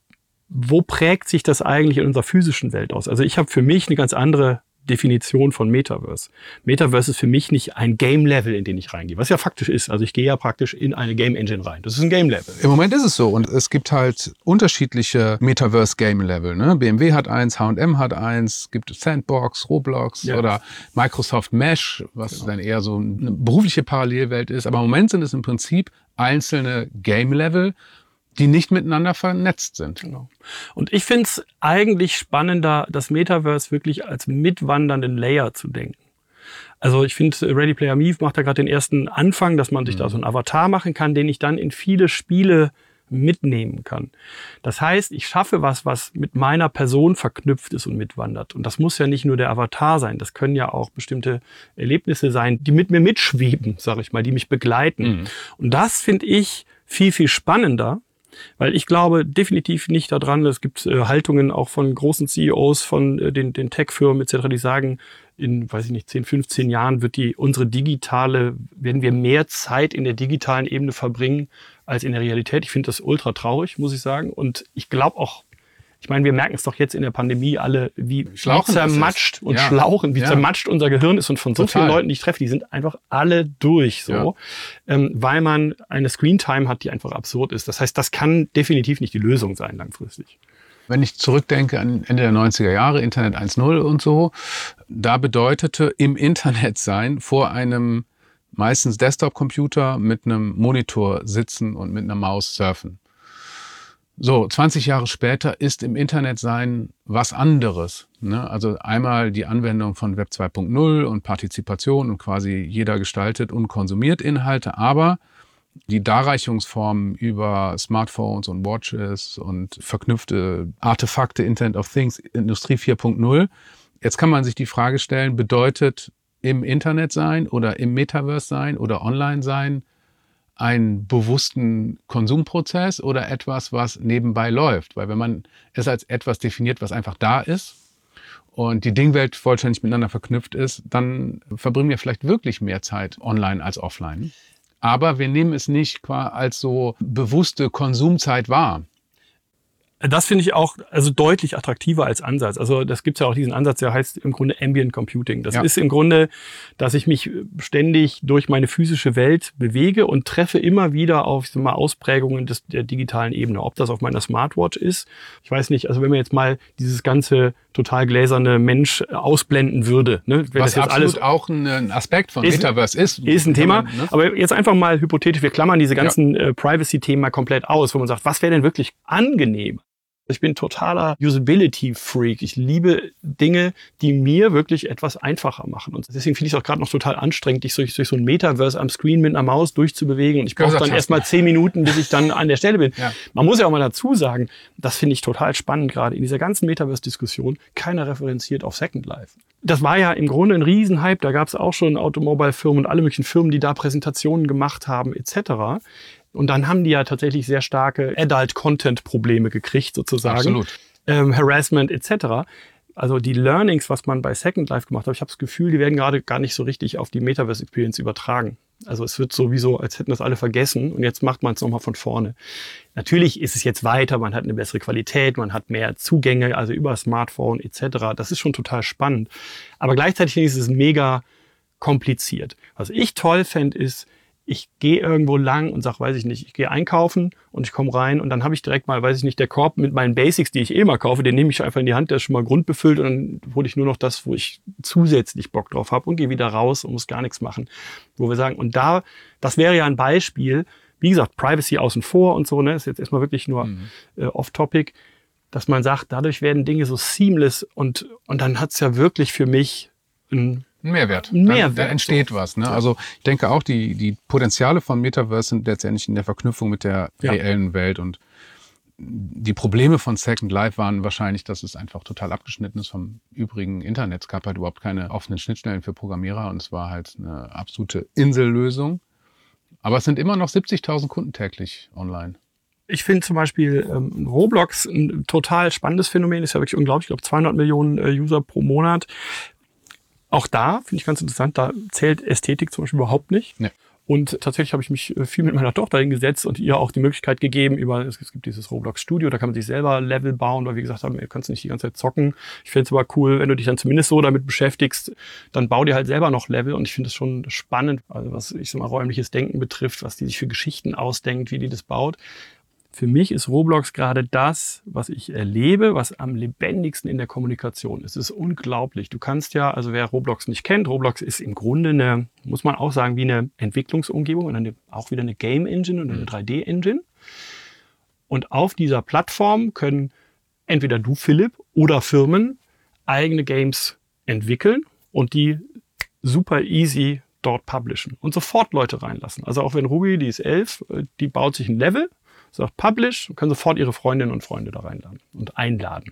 wo prägt sich das eigentlich in unserer physischen Welt aus? Also ich habe für mich eine ganz andere Definition von Metaverse. Metaverse ist für mich nicht ein Game-Level, in den ich reingehe, was ja faktisch ist. Also ich gehe ja praktisch in eine Game-Engine rein. Das ist ein Game-Level. Im Moment ist es so und es gibt halt unterschiedliche Metaverse-Game-Level. Ne? BMW hat eins, H&M hat eins, gibt Sandbox, Roblox oder Microsoft Mesh, was dann eher so eine berufliche Parallelwelt ist. Aber im Moment sind es im Prinzip einzelne Game-Level, die nicht miteinander vernetzt sind. Genau. Und ich finde es eigentlich spannender, das Metaverse wirklich als mitwandernden Layer zu denken. Also ich finde, Ready Player Me macht da gerade den ersten Anfang, dass man sich da so einen Avatar machen kann, den ich dann in viele Spiele mitnehmen kann. Das heißt, ich schaffe was mit meiner Person verknüpft ist und mitwandert. Und das muss ja nicht nur der Avatar sein. Das können ja auch bestimmte Erlebnisse sein, die mit mir mitschweben, sage ich mal, die mich begleiten. Und das finde ich viel, viel spannender, weil ich glaube definitiv nicht daran, es gibt Haltungen auch von großen CEOs von den Tech-Firmen etc., die sagen, in, 10, 15 Jahren werden wir mehr Zeit in der digitalen Ebene verbringen als in der Realität. Ich finde das ultra traurig, muss ich sagen. Und ich glaube auch, ich meine, wir merken es doch jetzt in der Pandemie alle, wie zermatscht und schlauchen, wie zermatscht unser Gehirn ist. Und von so vielen Leuten, die ich treffe, die sind einfach alle durch so, weil man eine Screentime hat, die einfach absurd ist. Das heißt, das kann definitiv nicht die Lösung sein langfristig. Wenn ich zurückdenke an Ende der 90er Jahre, Internet 1.0 und so, da bedeutete im Internet sein vor einem meistens Desktop-Computer mit einem Monitor sitzen und mit einer Maus surfen. So, 20 Jahre später ist im Internet sein was anderes. Ne? Also einmal die Anwendung von Web 2.0 und Partizipation und quasi jeder gestaltet und konsumiert Inhalte, aber die Darreichungsformen über Smartphones und Watches und verknüpfte Artefakte, Internet of Things, Industrie 4.0. Jetzt kann man sich die Frage stellen, bedeutet im Internet sein oder im Metaverse sein oder online sein einen bewussten Konsumprozess oder etwas, was nebenbei läuft? Weil wenn man es als etwas definiert, was einfach da ist und die Dingwelt vollständig miteinander verknüpft ist, dann verbringen wir vielleicht wirklich mehr Zeit online als offline. Aber wir nehmen es nicht als so bewusste Konsumzeit wahr. Das finde ich auch also deutlich attraktiver als Ansatz. Also das gibt es ja auch diesen Ansatz, der heißt im Grunde Ambient Computing. Das ist im Grunde, dass ich mich ständig durch meine physische Welt bewege und treffe immer wieder auf Ausprägungen der digitalen Ebene. Ob das auf meiner Smartwatch ist, ich weiß nicht. Also wenn man jetzt mal dieses ganze total gläserne Mensch ausblenden würde. Ne, wenn was das jetzt absolut auch ein Aspekt von Metaverse ist. Ist ein Thema. Aber jetzt einfach mal hypothetisch, wir klammern diese ganzen Privacy-Themen mal komplett aus, wo man sagt, was wäre denn wirklich angenehm? Ich bin totaler Usability-Freak. Ich liebe Dinge, die mir wirklich etwas einfacher machen. Und deswegen finde ich es auch gerade noch total anstrengend, dich durch so ein Metaverse am Screen mit einer Maus durchzubewegen. Und ich brauche dann erst mal 10 Minuten, bis ich dann an der Stelle bin. Ja. Man muss ja auch mal dazu sagen, das finde ich total spannend, gerade in dieser ganzen Metaverse-Diskussion. Keiner referenziert auf Second Life. Das war ja im Grunde ein Riesenhype. Da gab es auch schon Automobile-Firmen und alle möglichen Firmen, die da Präsentationen gemacht haben, etc. Und dann haben die ja tatsächlich sehr starke Adult-Content-Probleme gekriegt, sozusagen. Absolut. Harassment etc. Also die Learnings, was man bei Second Life gemacht hat, ich habe das Gefühl, die werden gerade gar nicht so richtig auf die Metaverse-Experience übertragen. Also es wird sowieso, als hätten das alle vergessen und jetzt macht man es nochmal von vorne. Natürlich ist es jetzt weiter, man hat eine bessere Qualität, man hat mehr Zugänge, also über Smartphone etc. Das ist schon total spannend. Aber gleichzeitig ist es mega kompliziert. Was ich toll fände, ist, ich gehe irgendwo lang und sage, weiß ich nicht, ich gehe einkaufen und ich komme rein und dann habe ich direkt mal, weiß ich nicht, der Korb mit meinen Basics, die ich mal kaufe, den nehme ich einfach in die Hand, der ist schon mal grundbefüllt und dann hole ich nur noch das, wo ich zusätzlich Bock drauf habe und gehe wieder raus und muss gar nichts machen. Wo wir sagen, und das wäre ja ein Beispiel, wie gesagt, Privacy außen vor und so, ne, ist jetzt erstmal wirklich nur off-topic, dass man sagt, dadurch werden Dinge so seamless und dann hat's ja wirklich für mich ein Mehrwert. Da entsteht was. Ne? Also ich denke auch, die Potenziale von Metaverse sind letztendlich in der Verknüpfung mit der reellen Welt. Und die Probleme von Second Life waren wahrscheinlich, dass es einfach total abgeschnitten ist vom übrigen Internet. Es gab halt überhaupt keine offenen Schnittstellen für Programmierer und es war halt eine absolute Insellösung. Aber es sind immer noch 70.000 Kunden täglich online. Ich finde zum Beispiel Roblox ein total spannendes Phänomen. Ist ja wirklich unglaublich. Ich glaube, 200 Millionen User pro Monat. Auch da finde ich ganz interessant, da zählt Ästhetik zum Beispiel überhaupt nicht. Nee. Und tatsächlich habe ich mich viel mit meiner Tochter hingesetzt und ihr auch die Möglichkeit gegeben, es gibt dieses Roblox Studio, da kann man sich selber Level bauen, weil wir gesagt haben, ihr kannst nicht die ganze Zeit zocken. Ich finde es aber cool, wenn du dich dann zumindest so damit beschäftigst, dann bau dir halt selber noch Level und ich finde es schon spannend, also was ich so mal räumliches Denken betrifft, was die sich für Geschichten ausdenkt, wie die das baut. Für mich ist Roblox gerade das, was ich erlebe, was am lebendigsten in der Kommunikation ist. Es ist unglaublich. Du kannst ja, also wer Roblox nicht kennt, Roblox ist im Grunde muss man auch sagen, wie eine Entwicklungsumgebung und auch wieder eine Game Engine und eine 3D Engine. Und auf dieser Plattform können entweder du, Philipp, oder Firmen eigene Games entwickeln und die super easy dort publishen und sofort Leute reinlassen. Also auch wenn Ruby, die ist 11, die baut sich ein Level, sagt Publish und können sofort ihre Freundinnen und Freunde da reinladen und einladen.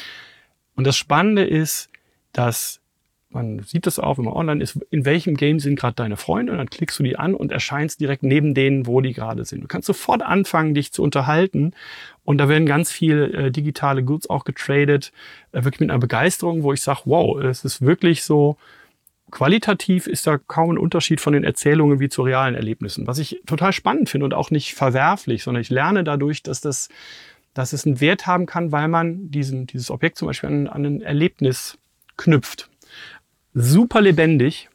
Und das Spannende ist, dass man sieht das auch, wenn man online ist, in welchem Game sind gerade deine Freunde und dann klickst du die an und erscheinst direkt neben denen, wo die gerade sind. Du kannst sofort anfangen, dich zu unterhalten und da werden ganz viel digitale Goods auch getradet, wirklich mit einer Begeisterung, wo ich sage, wow, es ist wirklich so, qualitativ ist da kaum ein Unterschied von den Erzählungen wie zu realen Erlebnissen. Was ich total spannend finde und auch nicht verwerflich, sondern ich lerne dadurch, dass es einen Wert haben kann, weil man dieses Objekt zum Beispiel an ein Erlebnis knüpft. Super lebendig.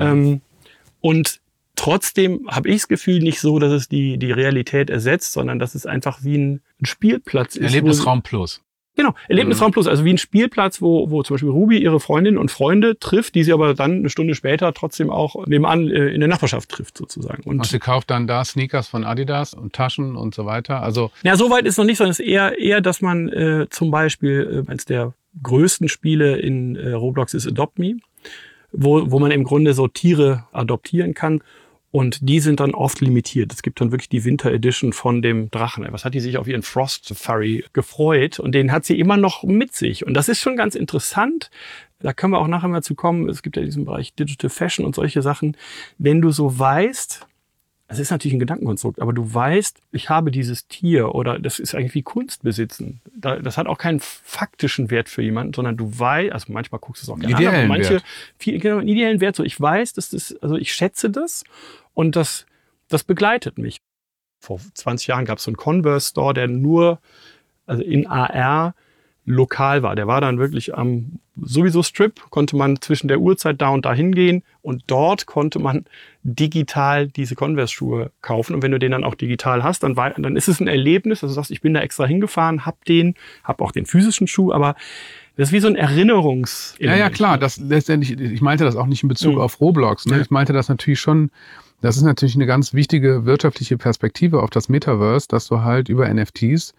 Und trotzdem habe ich das Gefühl nicht so, dass es die Realität ersetzt, sondern dass es einfach wie ein Spielplatz ist. Erlebnisraum Plus. Genau, Erlebnisraum Plus, also wie ein Spielplatz, wo zum Beispiel Ruby ihre Freundinnen und Freunde trifft, die sie aber dann eine Stunde später trotzdem auch nebenan in der Nachbarschaft trifft sozusagen. Und sie kauft dann da Sneakers von Adidas und Taschen und so weiter. Also ja, so weit ist noch nicht, sondern es ist eher, dass man zum Beispiel eines der größten Spiele in Roblox ist Adopt Me, wo man im Grunde so Tiere adoptieren kann. Und die sind dann oft limitiert. Es gibt dann wirklich die Winter Edition von dem Drachen. Was hat die sich auf ihren Frost Furry gefreut? Und den hat sie immer noch mit sich. Und das ist schon ganz interessant. Da können wir auch nachher mal zu kommen. Es gibt ja diesen Bereich Digital Fashion und solche Sachen. Wenn du so weißt, es ist natürlich ein Gedankenkonstrukt, aber du weißt, ich habe dieses Tier oder das ist eigentlich wie Kunst besitzen. Das hat auch keinen faktischen Wert für jemanden, sondern du weißt, also manchmal guckst du es auch gerne an, aber manche einen ideellen Wert. So, ich weiß, also ich schätze das und das begleitet mich. Vor 20 Jahren gab es so einen Converse-Store, der nur also in AR lokal war. Der war dann wirklich am sowieso Strip, konnte man zwischen der Uhrzeit da und da hingehen und dort konnte man digital diese Converse-Schuhe kaufen. Und wenn du den dann auch digital hast, dann ist es ein Erlebnis, dass du sagst, ich bin da extra hingefahren, hab auch den physischen Schuh, aber das ist wie so ein Erinnerungselement. Ja, klar. Das letztendlich, ich meinte das auch nicht in Bezug auf Roblox. Ne? Ja. Ich meinte das natürlich schon, das ist natürlich eine ganz wichtige wirtschaftliche Perspektive auf das Metaverse, dass du halt über NFTs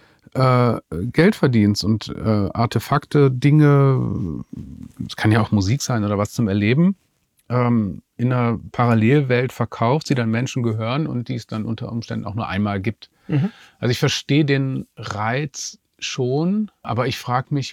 Geld verdienst und Artefakte, Dinge, es kann ja auch Musik sein oder was zum Erleben, in einer Parallelwelt verkauft, die dann Menschen gehören und die es dann unter Umständen auch nur einmal gibt. Mhm. Also ich verstehe den Reiz schon, aber ich frage mich,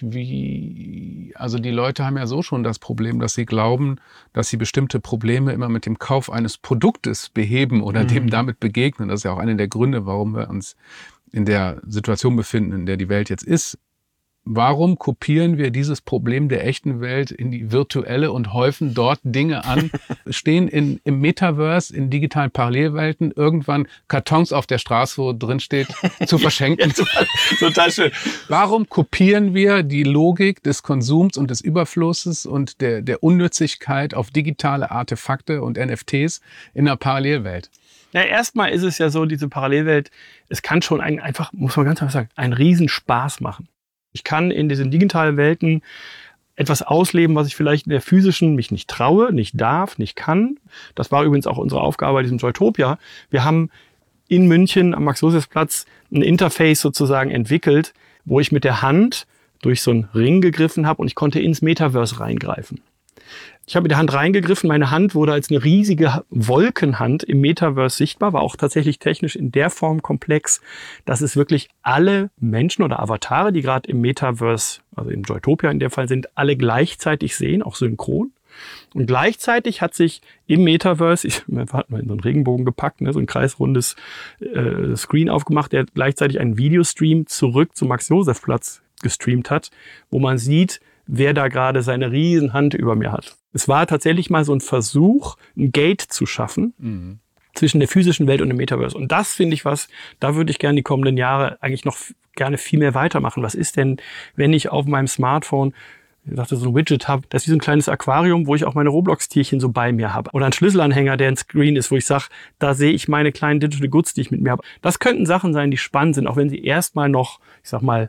also die Leute haben ja so schon das Problem, dass sie glauben, dass sie bestimmte Probleme immer mit dem Kauf eines Produktes beheben oder dem damit begegnen. Das ist ja auch einer der Gründe, warum wir uns in der Situation befinden, in der die Welt jetzt ist. Warum kopieren wir dieses Problem der echten Welt in die virtuelle und häufen dort Dinge an, stehen im Metaverse, in digitalen Parallelwelten, irgendwann Kartons auf der Straße, wo drin steht, zu verschenken. Total schön. Warum kopieren wir die Logik des Konsums und des Überflusses und der Unnützigkeit auf digitale Artefakte und NFTs in einer Parallelwelt? Na, erstmal ist es ja so, diese Parallelwelt, es kann schon einfach, muss man ganz einfach sagen, einen Riesenspaß machen. Ich kann in diesen digitalen Welten etwas ausleben, was ich vielleicht in der physischen mich nicht traue, nicht darf, nicht kann. Das war übrigens auch unsere Aufgabe bei diesem Joytopia. Wir haben in München am Max-Josefs-Platz ein Interface sozusagen entwickelt, wo ich mit der Hand durch so einen Ring gegriffen habe und ich konnte ins Metaverse reingreifen. Ich habe mit der Hand reingegriffen, meine Hand wurde als eine riesige Wolkenhand im Metaverse sichtbar, war auch tatsächlich technisch in der Form komplex, dass es wirklich alle Menschen oder Avatare, die gerade im Metaverse, also im Joytopia in dem Fall sind, alle gleichzeitig sehen, auch synchron. Und gleichzeitig hat sich im Metaverse, wir hatten mal in so einen Regenbogen gepackt, so ein kreisrundes Screen aufgemacht, der gleichzeitig einen Videostream zurück zum Max-Josef-Platz gestreamt hat, wo man sieht, wer da gerade seine Riesenhand über mir hat. Es war tatsächlich mal so ein Versuch, ein Gate zu schaffen zwischen der physischen Welt und dem Metaverse. Und das finde ich da würde ich gerne die kommenden Jahre eigentlich noch gerne viel mehr weitermachen. Was ist denn, wenn ich auf meinem Smartphone, ich dachte, so ein Widget habe, das ist wie so ein kleines Aquarium, wo ich auch meine Roblox-Tierchen so bei mir habe. Oder ein Schlüsselanhänger, der ein Screen ist, wo ich sage, da sehe ich meine kleinen Digital Goods, die ich mit mir habe. Das könnten Sachen sein, die spannend sind, auch wenn sie erstmal noch, ich sag mal,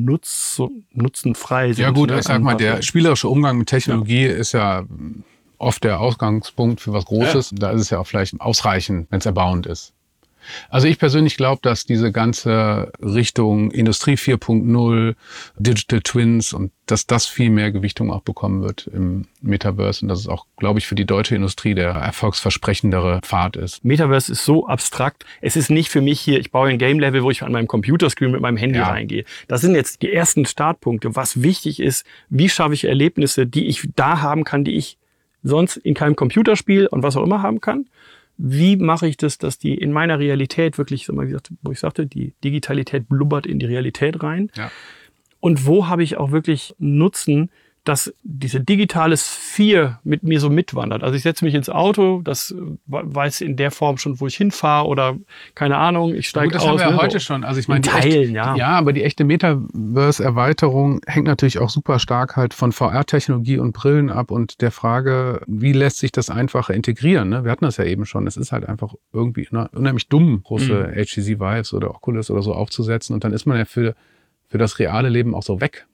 nutzenfrei sind. Ja gut, ich sag mal, der spielerische Umgang mit Technologie ist ja oft der Ausgangspunkt für was Großes. Ja. Da ist es ja auch vielleicht ausreichend, wenn es erbauend ist. Also ich persönlich glaube, dass diese ganze Richtung Industrie 4.0, Digital Twins und dass das viel mehr Gewichtung auch bekommen wird im Metaverse und dass es auch, glaube ich, für die deutsche Industrie der erfolgsversprechendere Pfad ist. Metaverse ist so abstrakt. Es ist nicht für mich hier, ich baue ein Game-Level, wo ich an meinem Computerscreen mit meinem Handy reingehe. Das sind jetzt die ersten Startpunkte. Was wichtig ist, wie schaffe ich Erlebnisse, die ich da haben kann, die ich sonst in keinem Computerspiel und was auch immer haben kann. Wie mache ich das, dass die in meiner Realität wirklich, wo ich sagte, die Digitalität blubbert in die Realität rein? Ja. Und wo habe ich auch wirklich Nutzen, dass diese digitale Sphäre mit mir so mitwandert. Also ich setze mich ins Auto, das weiß in der Form schon, wo ich hinfahre oder keine Ahnung, ich steige aus. Das haben wir ja heute schon. Also ich meine, aber die echte Metaverse-Erweiterung hängt natürlich auch super stark halt von VR-Technologie und Brillen ab und der Frage, wie lässt sich das einfacher integrieren? Ne? Wir hatten das ja eben schon. Es ist halt einfach irgendwie unheimlich dumm, große HTC Vives oder Oculus oder so aufzusetzen und dann ist man ja für das reale Leben auch so weg.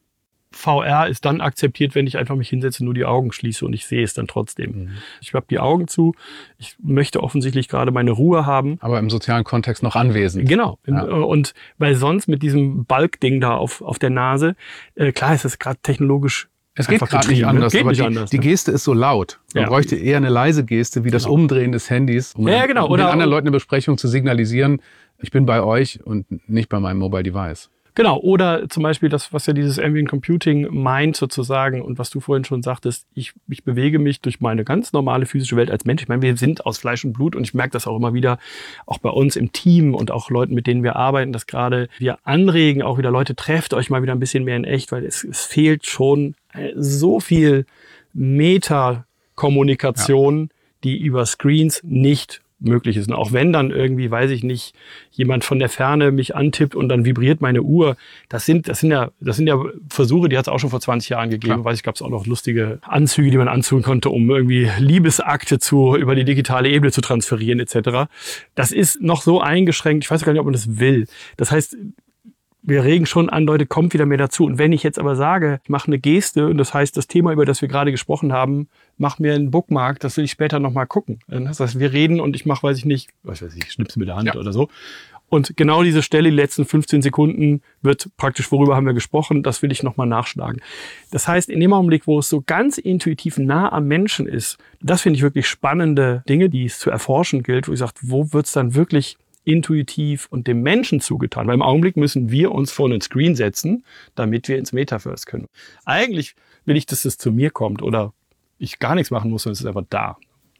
VR ist dann akzeptiert, wenn ich einfach mich hinsetze, nur die Augen schließe und ich sehe es dann trotzdem. Ich habe die Augen zu, ich möchte offensichtlich gerade meine Ruhe haben. Aber im sozialen Kontext noch anwesend. Genau. Ja. Und weil sonst mit diesem Balkding da auf der Nase, klar ist das gerade technologisch. Es geht gerade nicht anders, die Geste ist so laut. Man bräuchte eher eine leise Geste, wie das Umdrehen des Handys, um den anderen Leuten eine Besprechung zu signalisieren, ich bin bei euch und nicht bei meinem Mobile Device. Genau, oder zum Beispiel das, was ja dieses Ambient Computing meint sozusagen und was du vorhin schon sagtest, ich bewege mich durch meine ganz normale physische Welt als Mensch. Ich meine, wir sind aus Fleisch und Blut und ich merke das auch immer wieder, auch bei uns im Team und auch Leuten, mit denen wir arbeiten, dass gerade wir anregen, auch wieder Leute, trefft euch mal wieder ein bisschen mehr in echt, weil es fehlt schon so viel Meta-Kommunikation, die über Screens nicht möglich ist. Und auch wenn dann irgendwie, weiß ich nicht, jemand von der Ferne mich antippt und dann vibriert meine Uhr, das sind ja Versuche, die hat es auch schon vor 20 Jahren gegeben. Weiß ich, gab es auch noch lustige Anzüge, die man anziehen konnte, um irgendwie Liebesakte über die digitale Ebene zu transferieren etc. Das ist noch so eingeschränkt, ich weiß gar nicht, ob man das will. Das heißt, wir regen schon an, Leute, kommt wieder mehr dazu. Und wenn ich jetzt aber sage, ich mache eine Geste, und das heißt, das Thema, über das wir gerade gesprochen haben, mach mir einen Bookmark, das will ich später nochmal gucken. Das heißt, wir reden und ich mache, ich schnipp's mit der Hand oder so. Und genau diese Stelle, die letzten 15 Sekunden, wird praktisch, worüber haben wir gesprochen, das will ich nochmal nachschlagen. Das heißt, in dem Augenblick, wo es so ganz intuitiv nah am Menschen ist, das finde ich wirklich spannende Dinge, die es zu erforschen gilt, wo ich sage, wo wird's dann wirklich intuitiv und dem Menschen zugetan. Weil im Augenblick müssen wir uns vor einen Screen setzen, damit wir ins Metaverse können. Eigentlich will ich, dass es zu mir kommt oder ich gar nichts machen muss, sondern es ist einfach da.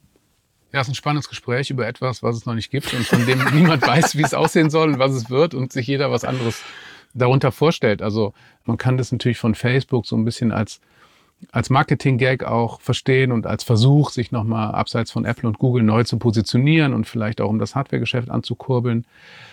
Ja, es ist ein spannendes Gespräch über etwas, was es noch nicht gibt und von dem niemand weiß, wie es aussehen soll und was es wird und sich jeder was anderes darunter vorstellt. Also man kann das natürlich von Facebook so ein bisschen als Marketing-Gag auch verstehen und als Versuch, sich nochmal abseits von Apple und Google neu zu positionieren und vielleicht auch um das Hardware-Geschäft anzukurbeln.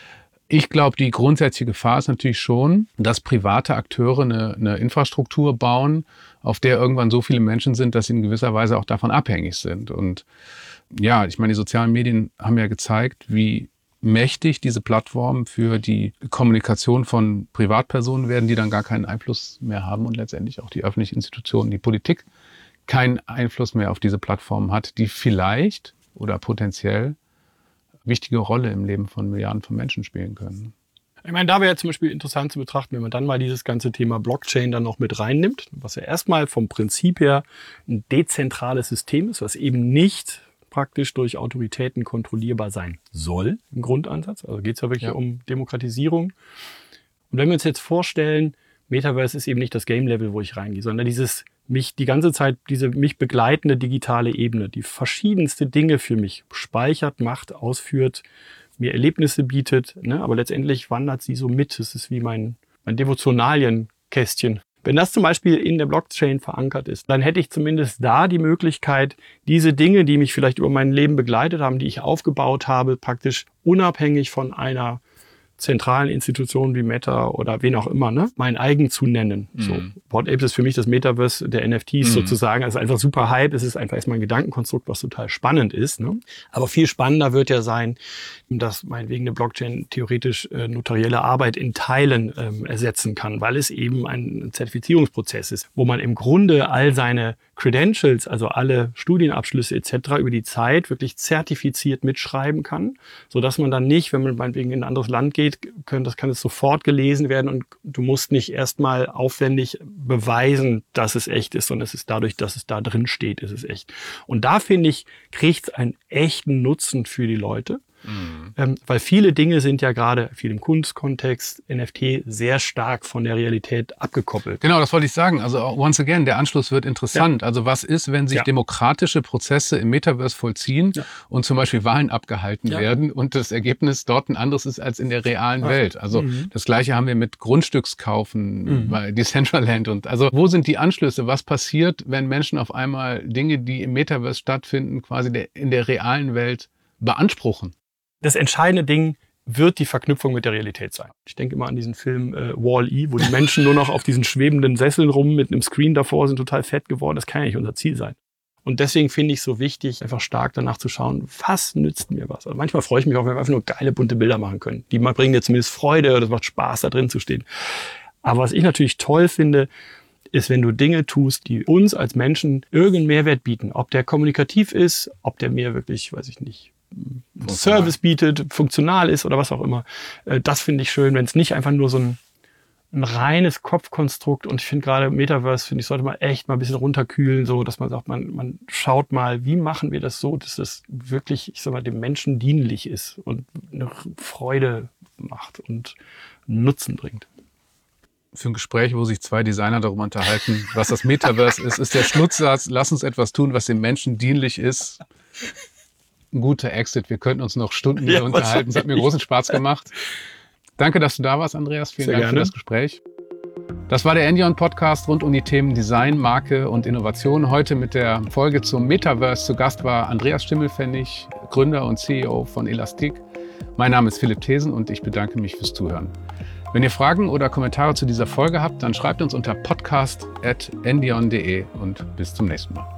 Ich glaube, die grundsätzliche Gefahr ist natürlich schon, dass private Akteure eine Infrastruktur bauen, auf der irgendwann so viele Menschen sind, dass sie in gewisser Weise auch davon abhängig sind. Und ja, ich meine, die sozialen Medien haben ja gezeigt, wie mächtig diese Plattformen für die Kommunikation von Privatpersonen werden, die dann gar keinen Einfluss mehr haben und letztendlich auch die öffentlichen Institutionen, die Politik keinen Einfluss mehr auf diese Plattformen hat, die vielleicht oder potenziell wichtige Rolle im Leben von Milliarden von Menschen spielen können. Ich meine, da wäre zum Beispiel interessant zu betrachten, wenn man dann mal dieses ganze Thema Blockchain dann noch mit reinnimmt, was ja erstmal vom Prinzip her ein dezentrales System ist, was eben nicht praktisch durch Autoritäten kontrollierbar sein soll, im Grundansatz. Also geht es ja wirklich um Demokratisierung. Und wenn wir uns jetzt vorstellen, Metaverse ist eben nicht das Game-Level, wo ich reingehe, sondern mich begleitende digitale Ebene, die verschiedenste Dinge für mich speichert, macht, ausführt, mir Erlebnisse bietet, ne? Aber letztendlich wandert sie so mit. Es ist wie mein Devotionalienkästchen. Wenn das zum Beispiel in der Blockchain verankert ist, dann hätte ich zumindest da die Möglichkeit, diese Dinge, die mich vielleicht über mein Leben begleitet haben, die ich aufgebaut habe, praktisch unabhängig von einer zentralen Institutionen wie Meta oder wen auch immer, ne, mein eigen zu nennen. So, Bored Apes ist für mich das Metaverse der NFTs sozusagen. Es ist einfach super Hype. Es ist einfach erstmal ein Gedankenkonstrukt, was total spannend ist. Ne? Aber viel spannender wird ja sein, dass meinetwegen eine Blockchain theoretisch notarielle Arbeit in Teilen ersetzen kann, weil es eben ein Zertifizierungsprozess ist, wo man im Grunde all seine Credentials, also alle Studienabschlüsse etc. über die Zeit wirklich zertifiziert mitschreiben kann, sodass man dann nicht, wenn man meinetwegen in ein anderes Land geht, kann es sofort gelesen werden und du musst nicht erstmal aufwendig beweisen, dass es echt ist, sondern es ist dadurch, dass es da drin steht, ist es echt. Und da, finde ich, kriegt es einen echten Nutzen für die Leute. Weil viele Dinge sind ja gerade, viel im Kunstkontext, NFT, sehr stark von der Realität abgekoppelt. Genau, das wollte ich sagen. Also once again, der Anschluss wird interessant. Ja. Also was ist, wenn sich demokratische Prozesse im Metaverse vollziehen und zum Beispiel Wahlen abgehalten werden und das Ergebnis dort ein anderes ist als in der realen Welt? Also das Gleiche haben wir mit Grundstückskaufen bei Decentraland. Und also wo sind die Anschlüsse? Was passiert, wenn Menschen auf einmal Dinge, die im Metaverse stattfinden, quasi in der realen Welt beanspruchen? Das entscheidende Ding wird die Verknüpfung mit der Realität sein. Ich denke immer an diesen Film Wall-E, wo die Menschen nur noch auf diesen schwebenden Sesseln rum mit einem Screen davor sind, total fett geworden. Das kann ja nicht unser Ziel sein. Und deswegen finde ich es so wichtig, einfach stark danach zu schauen, was nützt mir was. Also manchmal freue ich mich auch, wenn wir einfach nur geile, bunte Bilder machen können. Die bringen dir zumindest Freude, das macht Spaß, da drin zu stehen. Aber was ich natürlich toll finde, ist, wenn du Dinge tust, die uns als Menschen irgendeinen Mehrwert bieten. Ob der kommunikativ ist, ob der mir wirklich, weiß ich nicht, Service bietet, funktional ist oder was auch immer. Das finde ich schön, wenn es nicht einfach nur so ein reines Kopfkonstrukt, und ich finde gerade Metaverse, finde ich, sollte man echt mal ein bisschen runterkühlen, so dass man sagt, man schaut mal, wie machen wir das so, dass das wirklich, ich sag mal, dem Menschen dienlich ist und eine Freude macht und Nutzen bringt. Für ein Gespräch, wo sich zwei Designer darüber unterhalten, was das Metaverse ist der Schlusssatz, lass uns etwas tun, was dem Menschen dienlich ist. Ein guter Exit. Wir könnten uns noch Stunden hier unterhalten. Es hat mir großen Spaß gemacht. Danke, dass du da warst, Andreas. Vielen Dank für das Gespräch. Das war der Endion-Podcast rund um die Themen Design, Marke und Innovation. Heute mit der Folge zum Metaverse. Zu Gast war Andreas Schimmelpfennig, Gründer und CEO von Elastic. Mein Name ist Philipp Thesen und ich bedanke mich fürs Zuhören. Wenn ihr Fragen oder Kommentare zu dieser Folge habt, dann schreibt uns unter podcast@endion.de und bis zum nächsten Mal.